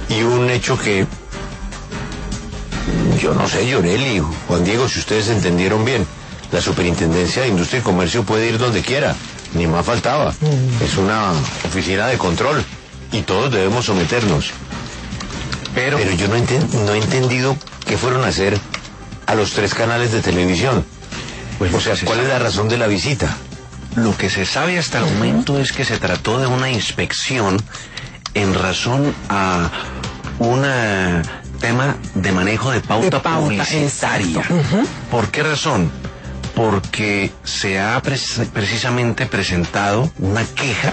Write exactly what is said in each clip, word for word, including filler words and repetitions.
y un hecho que yo no sé, Llorel y Juan Diego, si ustedes entendieron bien, la Superintendencia de Industria y Comercio puede ir donde quiera, ni más faltaba. Mm. Es una oficina de control y todos debemos someternos. Pero, Pero yo no, enten, no he entendido qué fueron a hacer a los tres canales de televisión. Pues, o sea, ¿cuál es la razón de la visita? Lo que se sabe hasta el momento es que se trató de una inspección en razón a un tema de manejo de pauta, de pauta publicitaria. Uh-huh. ¿Por qué razón? Porque se ha pres- precisamente presentado una queja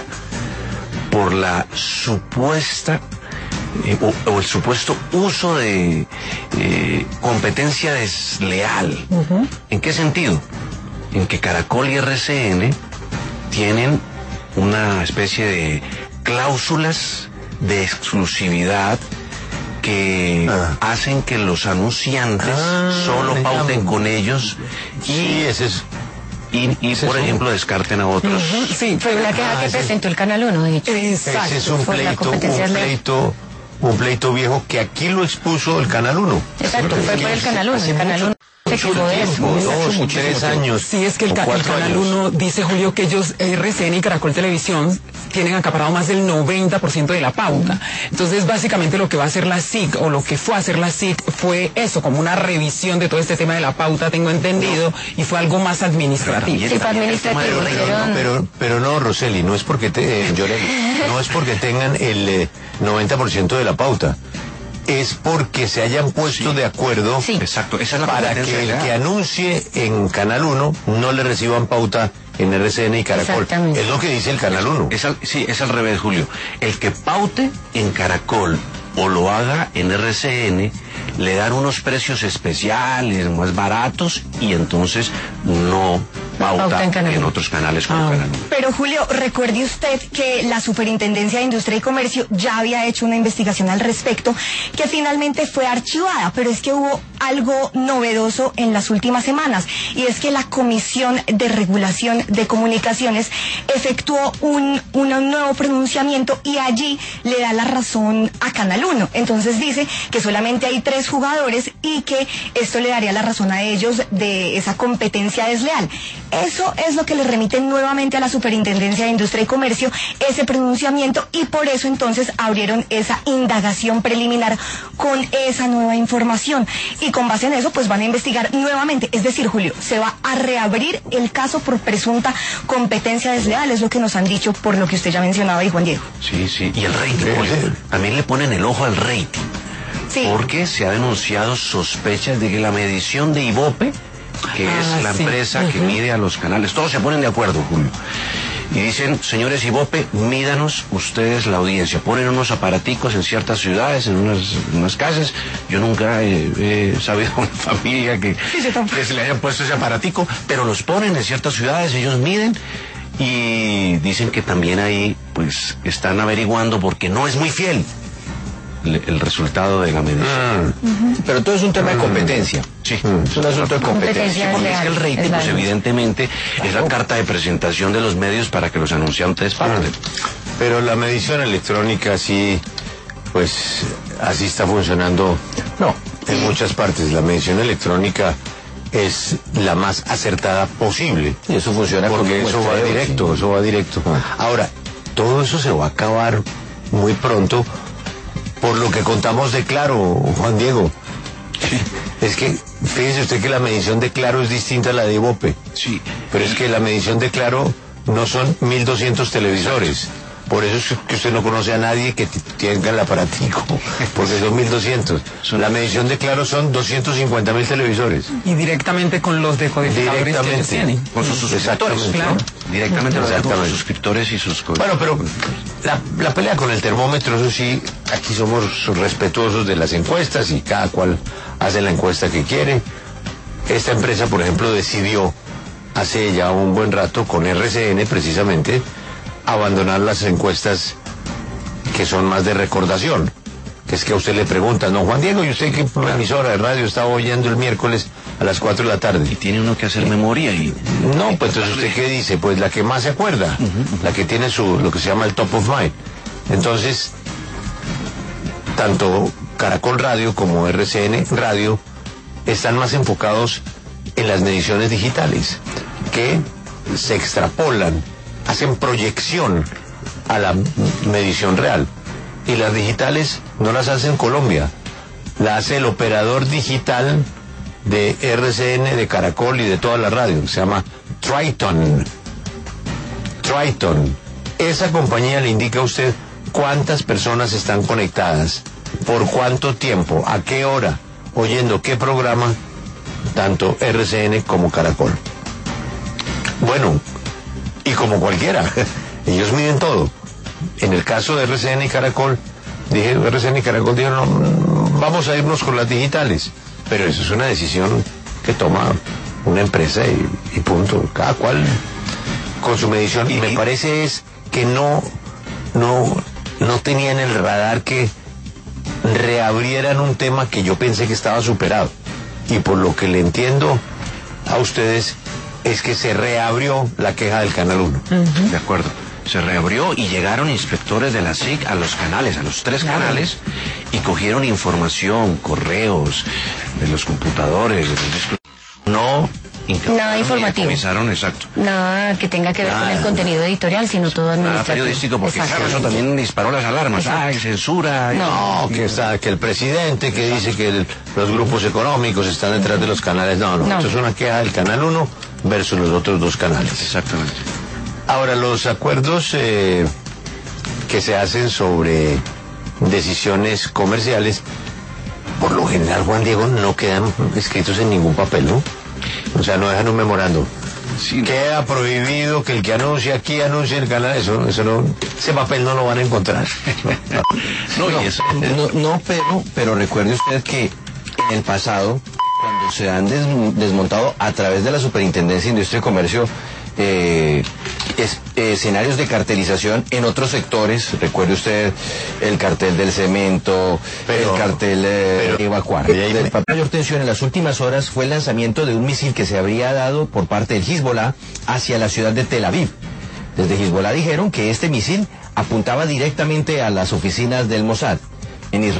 por la supuesta eh, o, o el supuesto uso de eh, competencia desleal. Uh-huh. ¿En qué sentido? En que Caracol y R C N tienen una especie de cláusulas de exclusividad que ah. hacen que los anunciantes ah, solo pauten llamo. con ellos y sí, ese es, y, y ese por es ejemplo un... descarten a otros. Uh-huh, sí, fue la queja ah, que ese... presentó el Canal uno, de hecho. Exacto. Ese es un pleito, un pleito, un pleito viejo que aquí lo expuso el Canal uno. Exacto, fue por el Canal uno, el Canal uno. Mucho tiempo, dos o tres años. Sí, es que el, ca- el Canal uno dice, Julio, que ellos, R C N y Caracol Televisión, tienen acaparado más del noventa por ciento de la pauta. Entonces, básicamente lo que va a hacer la S I C, o lo que fue a hacer la S I C, fue eso, como una revisión de todo este tema de la pauta, tengo entendido, y fue algo más administrativo. Sí, fue administrativo. Pero, pero, pero no, Roseli, no es porque te, eh, Llorel, no es porque tengan el eh, noventa por ciento de la pauta. Es porque se hayan puesto sí. de acuerdo sí. Exacto. Esa es la para que el que anuncie en Canal uno no le reciban pauta en R C N y Caracol. Es lo que dice el Canal uno. Es al, sí, es al revés, Julio. El que paute en Caracol o lo haga en R C N, le dan unos precios especiales, más baratos, y entonces no pauta, pauta en, canal. en otros canales como ah. Canal uno. Pero Julio, recuerde usted que la Superintendencia de Industria y Comercio ya había hecho una investigación al respecto, que finalmente fue archivada, pero es que hubo algo novedoso en las últimas semanas, y es que la Comisión de Regulación de Comunicaciones efectuó un, un nuevo pronunciamiento y allí le da la razón a Canal uno. Entonces dice que solamente hay tres jugadores y que esto le daría la razón a ellos de esa competencia desleal. Eso es lo que le remiten nuevamente a la Superintendencia de Industria y Comercio, ese pronunciamiento, y por eso entonces abrieron esa indagación preliminar con esa nueva información, y con base en eso pues van a investigar nuevamente. Es decir, Julio, se va a reabrir el caso por presunta competencia desleal, es lo que nos han dicho, por lo que usted ya mencionaba, y Juan Diego. Sí, sí, y el rating, Julio, también le ponen el ojo al rating, sí. porque se ha denunciado sospechas de que la medición de Ibope, que ah, es la sí. empresa uh-huh. que mide a los canales, todos se ponen de acuerdo, Julio, y dicen, señores Ibope, mídanos ustedes la audiencia, ponen unos aparaticos en ciertas ciudades, en unas, en unas casas. Yo nunca he, he sabido una familia que, que se le hayan puesto ese aparatico, pero los ponen en ciertas ciudades, ellos miden y dicen que también ahí pues están averiguando porque no es muy fiel el, el resultado de la medición. Mm. Uh-huh. Pero todo es un tema de competencia. Sí, mm. es un asunto de competencia. competencia porque es que el rating, pues evidentemente, claro. es la carta de presentación de los medios para que los anunciantes pauten. Mm. Pero la medición electrónica sí, pues así está funcionando. No, en muchas partes la medición electrónica es la más acertada posible. Y eso funciona porque eso va directo, eso va directo. Ahora, todo eso se va a acabar muy pronto, por lo que contamos de Claro, Juan Diego. Es que, fíjese usted que la medición de Claro es distinta a la de Ibope. Sí. Pero es que la medición de Claro no son mil doscientos televisores. Por eso es que usted no conoce a nadie que tenga el aparatico, porque son mil doscientos. La medición de Claro son doscientos cincuenta mil televisores. Y directamente con los decodificadores directamente, que tienen. Con sus suscriptores, claro. Directamente con sus suscriptores y sus... Bueno, pero la, la pelea con el termómetro, eso sí, aquí somos respetuosos de las encuestas y cada cual hace la encuesta que quiere. Esta empresa, por ejemplo, decidió hace ya un buen rato con R C N precisamente abandonar las encuestas que son más de recordación, que es que a usted le preguntan, no, Juan Diego, ¿y usted qué emisora de radio estaba oyendo el miércoles a las cuatro de la tarde? Y tiene uno que hacer memoria y... No, pues entonces usted qué dice, pues la que más se acuerda, uh-huh. la que tiene su, lo que se llama el top of mind. Entonces, tanto Caracol Radio como R C N Radio están más enfocados en las mediciones digitales, que se extrapolan, hacen proyección a la medición real. Y las digitales no las hace en Colombia, la hace el operador digital de R C N, de Caracol y de toda la radio, se llama Triton. Triton. Esa compañía le indica a usted cuántas personas están conectadas, por cuánto tiempo, a qué hora, oyendo qué programa, tanto R C N como Caracol. Bueno, y como cualquiera, ellos miden todo. En el caso de R C N y Caracol, dije, R C N y Caracol dijeron, no, vamos a irnos con las digitales. Pero eso es una decisión que toma una empresa y, y punto. Cada cual con su medición. Y me parece es que no, no, no tenía en el radar que reabrieran un tema que yo pensé que estaba superado. Y por lo que le entiendo a ustedes es que se reabrió la queja del Canal uno. Uh-huh. De acuerdo. Se reabrió y llegaron inspectores de la S I C a los canales, a los tres claro. canales, y cogieron información, correos, de los computadores, de los discos. No... Nada informativo. Exacto. Nada que tenga que ver Nada. con el contenido editorial, sino todo administrativo. Nada periodístico, porque claro, eso también disparó las alarmas. Ah, hay censura. No, que está, que el presidente que Exacto. dice que el, los grupos económicos están detrás de los canales. No, no, no. Esto es una queja del Canal uno versus los otros dos canales. Exactamente. Ahora, los acuerdos eh, que se hacen sobre decisiones comerciales, por lo general, Juan Diego, no quedan escritos en ningún papel, ¿no? O sea, no dejan un memorando. Sí, no. Queda prohibido que el que anuncie aquí anuncie el canal. Eso, eso no, ese papel no lo van a encontrar. no, no, y eso, no, no, pero, pero recuerde usted que en el pasado, cuando se han des, desmontado a través de la Superintendencia de Industria y Comercio eh, es, eh, escenarios de cartelización en otros sectores, recuerde usted el cartel del cemento, pero, el cartel eh, de evacuar. De mayor tensión en las últimas horas fue el lanzamiento de un misil que se habría dado por parte del Hezbollah hacia la ciudad de Tel Aviv. Desde Hezbollah dijeron que este misil apuntaba directamente a las oficinas del Mossad en Israel.